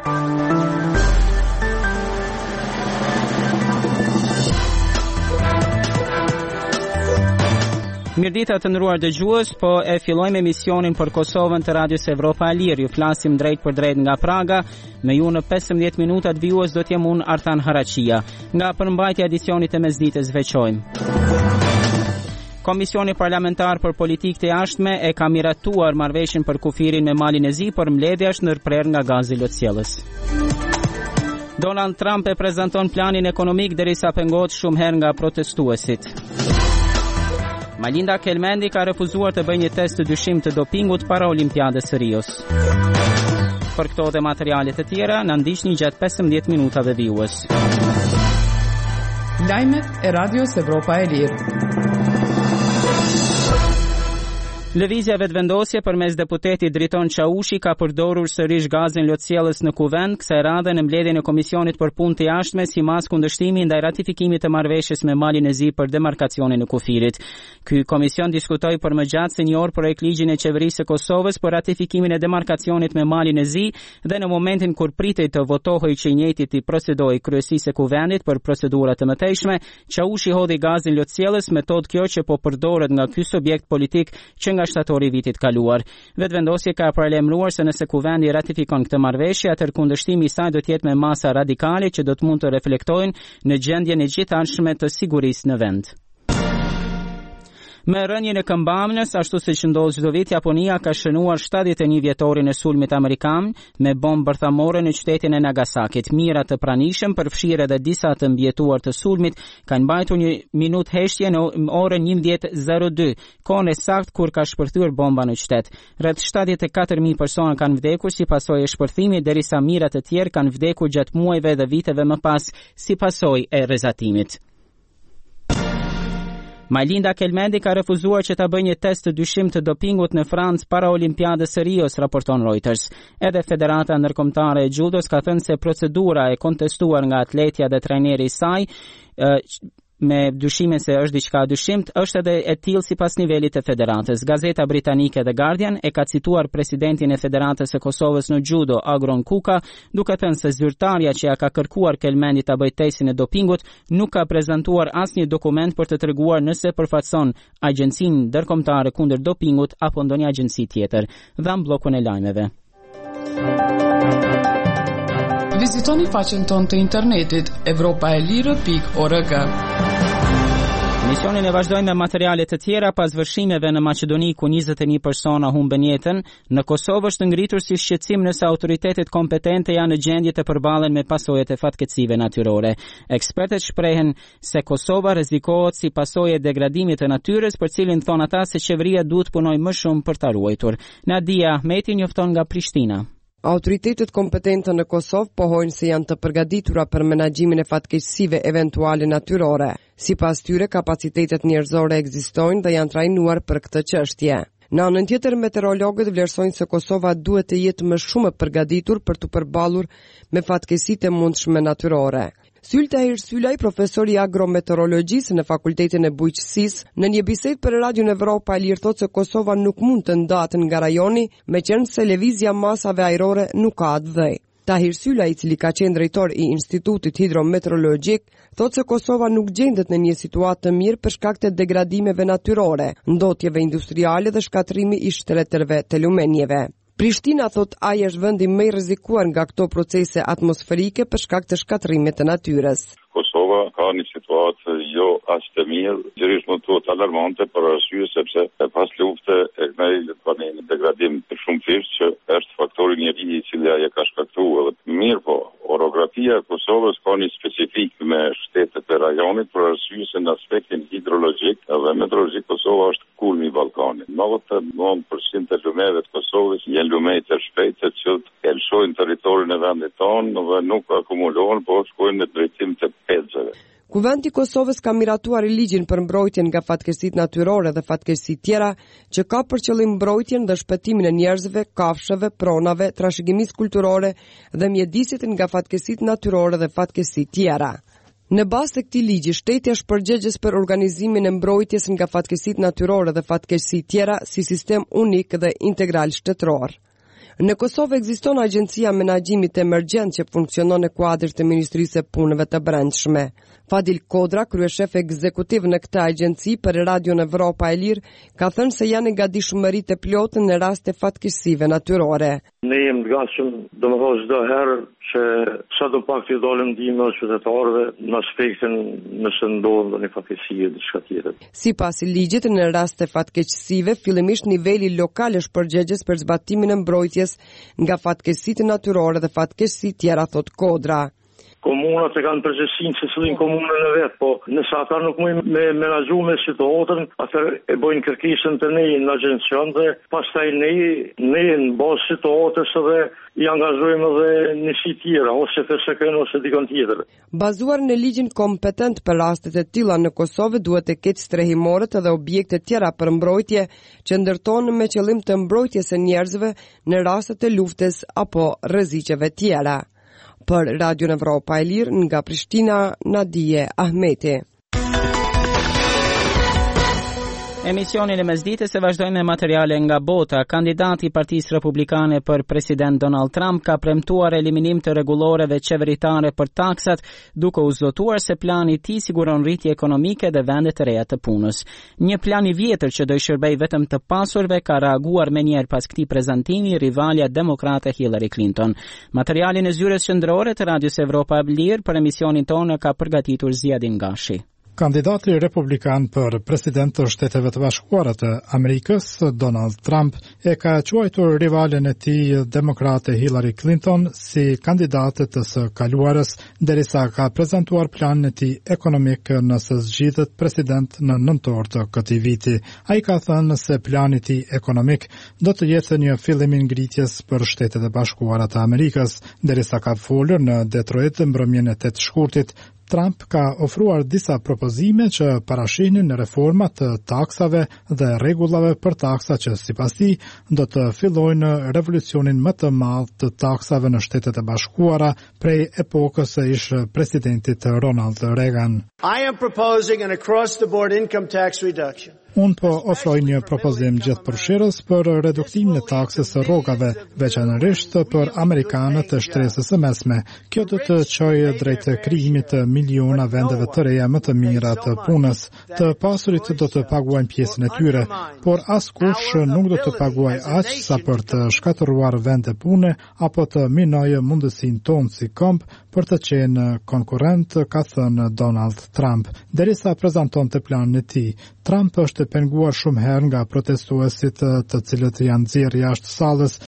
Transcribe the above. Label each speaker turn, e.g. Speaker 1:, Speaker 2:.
Speaker 1: Mirdita të nderuar dëgjues, po e fillojmë emisionin për Kosovën të Radios Evropa e Lirë. Ju flasim drejt për drejt nga Praga. Me ju në 15 minutat vijues do t'jem unë Artan Haraqia. Nga përmbajtja e edicionit të mesdites veçojmë. Komisioni parlamentar për politikë të jashtme e ka miratuar marrëveshjen për kufirin me Malin e Zi, por mbledhja është ndërprer nga gazi lotësjellës. Donald Trump e prezanton planin ekonomik derisa pengohet shumë herë nga protestuesit. Malinda Kelmendi ka refuzuar të bëjë një test të dyshim të dopingut para Olimpiadës së Rios. Për këto dhe materialet të tjera, na ndiqni gjatë 15 minutave vijues.
Speaker 2: Lajmet e Radios Evropa e Lirë.
Speaker 1: Lëvizja vetëvendosje përmes deputetit Driton Çaushi ka përdorur sërish gazin lotësjellës në kuvend, kësaj radhe në mbledhjen e Komisionit për Punë të Jashtme si mas kundërshtimi ndaj ratifikimit të marrëveshjes me Malin e Zi për demarkacionin e kufirit. Ky komision diskutoi për më gjatë se një orë projekt ligjin e qeverisë së Kosovës për ratifikimin e demarkacionit me Malin e Zi dhe në momentin kur pritej të votohej që i njëjti të procedojë kryesisë e kuvendit për procedura të mëtejshme, Çaushi hodhi gazin lotësjellës, metodë kjo që po përdoret nga ky subjekt politik që nga shtatori vitit kaluar. Vetëvendosja ka paralajmëruar se nëse kuvendi ratifikon këtë marrëveshje, atëherë kundërshtimi i saj do të jetë me masa radikale që do të mund të reflektojnë në gjendjen e gjithanshme të sigurisë në vend. Me rënien e këmbamës, ashtu siç ndodh çdo vit, Japonia ka shënuar 71 vjetorin e sulmit amerikan me bombë bërthamore në qytetin e Nagasakit. Mira të pranishëm, përfshirë edhe disa të mbjetuar të sulmit, kanë mbajtur një minutë heshtje në orën 11:02, kohën e saktë kur ka shpërthyer bomba në qytet. Rreth 74.000 persona kanë vdekur si pasojë e shpërthimit, derisa mijëra të tjerë kanë vdekur gjatë muajve dhe viteve më pas si pasojë e rrezatimit. Malinda Kelmendi ka refuzuar që ta bëjë një test të dyshim të dopingut në Francë para Olimpiadës së Rios, raporton Reuters. Edhe Federata Ndërkombëtare e Judos ka thënë se procedura e kontestuar nga atletja dhe trajneri i saj me dyshimin se është diçka dyshimt, është edhe e tillë sipas nivelit të federatës. Gazeta britanike The Guardian e ka cituar presidentin e Federatës së Kosovës në judo, Agron Kuka, duke thënë se zyrtarja që ja ka kërkuar Kelmendi ta bëjë testin e dopingut nuk ka prezantuar asnjë dokument për të treguar nëse përfaqëson Agjencinë Ndërkombëtare kundër dopingut apo ndonjë agjenci tjetër. Dham bllokun e lajmeve.
Speaker 2: Vizitoni faqen tonë të internetit europaelire.org.
Speaker 1: Misionin e vazhdojmë me materiale të tjera pas vërshimeve në Maqedoni ku 21 persona humben jetën. Në Kosovë është ngritur si shqetësim nëse autoritetet kompetente janë në gjendje të përballen me pasojat e fatkeqësive natyrore. Ekspertët shprehen se Kosova rrezikohet si pasojë e degradimit të natyrës, për cilin thonë ata se qeveria duhet punojë më shumë për ta ruajtur. Nadia Ahmeti njofton nga Prishtina.
Speaker 3: Autoritetet kompetente në Kosovë pohojnë se janë të përgatitura për menaxhimin e fatkeqësive eventuale natyrore. Sipas tyre, kapacitetet njerëzore ekzistojnë dhe janë trajnuar për këtë çështje. Në anën tjetër, meteorologët vlerësojnë se Kosova duhet të jetë më shumë e përgatitur për të përballur me fatkeqësitë e mundshme natyrore. Sylta Hirsylaj, profesori agrometeorologjisë në Fakultetin e Bujqësisë, në një bisedë për Radio Evropa e Lirë thotë se Kosova nuk mund të ndahet nga rajoni, meqenëse se lëvizja masave ajrore nuk ka atë dhej. Tahir Sylaj, i cili ka qenë drejtor i Institutit Hidrometeorologjik, thotë se Kosova nuk gjendet në një situatë të mirë për shkak të degradimeve natyrore, ndotjeve industriale dhe shkatrimi i shtretërve të lumenjeve. Prishtina thot ai është vendi më i rrezikuar nga këto procese atmosferike për shkak të shkatrimit të natyrës.
Speaker 4: Kosova ka një situatë jo as të mirë, gjithërisht më tuat alarmante për arsye sepse pas lufte e kanë një degradim të shumëfisht që është faktori njeriu i cili ai e ka shkaktuar. Mirë po, orografia e Kosovës ka një specifik me shtetet e rajonit për arsye se në aspektin hidrologjik dhe meteorologjik Kosova është kulmi i Ballkanit. 99% të lumeve të Kosovës janë lume të shpejtë që elshojnë territorin e vendit tonë dhe nuk akumulohen, por shkojnë në drejtim të pezëve.
Speaker 3: Kuvendi i Kosovës ka miratuar ligjin për mbrojtjen nga fatkeqësitë natyrore dhe fatkeqësitë tjera, që ka për qëllim mbrojtjen dhe shpëtimin e njerëzve, kafshëve, pronave, trashëgimisë kulturore dhe mjedisit nga fatkeqësitë natyrore dhe fatkeqësitë tjera. Në bazë të këtij ligji, shteti është përgjegjës për organizimin e mbrojtjes nga fatkeqësitë natyrore dhe fatkeqësitë tjera si sistem unik dhe integral shtetëror. Në Kosovë ekziston Agjencia Menaxhimit Emergjent që funksionon në kuadër të Ministrisë së Punëve të Brendshme. Fadil Kodra, kryeshef ekzekutiv në këtë agjenci për Radion Evropa e Lirë, ka thënë se janë gatishmëri të plotë në raste fatkeqësive natyrore.
Speaker 5: Ne jemi të gatshëm, domethënë çdo herë që sa do pak të dalim ndihmë qytetarëve në aspektin nëse ndodh ndonjë fatkeqësi e diçka tjetër.
Speaker 3: Sipas ligjit, në raste fatkeqësive, fillimisht niveli lokal është përgjegjës për zbatimin e mbrojtjes nga fatkeqësitë natyrore dhe fatkeqësitë tjera, thot Kodra.
Speaker 5: Komunat e kanë përgjegjësinë se cilin komunën e vet, po nëse ata nuk mundin me menaxhu me situatën, atëherë e bëjnë kërkesën te ne në agjencion dhe pastaj ne në bazë situatës edhe i angazhojmë edhe në si tjera, ose FSK ose dikon tjetër.
Speaker 3: Bazuar në ligjin kompetent për rastet e tilla në Kosovë, duhet të ketë strehimorët edhe objekte tjera për mbrojtje që ndërtohen me qëllim të mbrojtjes së njerëzve në raste të luftës apo rreziqeve tjera. Për Radion Evropa e Lirë nga Prishtina, Nadije Ahmeti.
Speaker 1: Emisionin e mesditës e vazhdojmë me materiale nga bota. Kandidati i Partisë Republikane për President Donald Trump ka premtuar eliminim të rregulloreve qeveritare për taksat, duke u zotuar se plani i tij siguron rritje ekonomike dhe vende të reja të punës. Një plan i vjetër që do i shërbej vetëm të pasurve ka reaguar menjëherë pas këtij prezantimi rivalja demokrate Hillary Clinton. Materialin e zyres qendrore të Radios Evropa e Lirë për emisionin tonë ka përgatitur Ziadin Gashi.
Speaker 6: Kandidati republikan për president të Shteteve të Bashkuara të Amerikës, Donald Trump, e ka quajtur rivalen e tij demokrate Hillary Clinton si kandidate të së kaluarës, derisa ka prezantuar planin e tij ekonomik nëse zgjidhet president në nëntor të këtij viti. Ai ka thënë se plani i tij ekonomik do të jetë një fillim i ngritjes për Shtetet e Bashkuara të Amerikës, derisa ka folur në Detroit mbrëmjen e 8 shkurtit. Trump ka ofruar disa propozime që parashihnin reformat të taksave dhe rregullave për taksa që sipas tij do të fillojnë revolucionin më të madh të taksave në Shtetet e Bashkuara prej epokës së ish presidentit Ronald Reagan.
Speaker 7: I am proposing an across-the-board income tax reduction.
Speaker 6: Unë po ofroj një propozim gjithëpërfshirës për reduktimin e taksës së rrogave, veçanërisht për amerikanët të shtresës së mesme. Kjo do të çojë drejt krijimit të miliona vendeve të reja më të mira të punës. Të pasurit do të paguajnë pjesën e tyre, por askush nuk do të paguajë aq sa për të shkatëruar vende pune apo të minojë mundësinë tonë si komb për të qenë konkurrent, ka thënë Donald Trump. Derisa prezantonte planin e tij, Trump është penguar shumë herë nga protestuesit të cilët janë nxjerrë jashtë sallës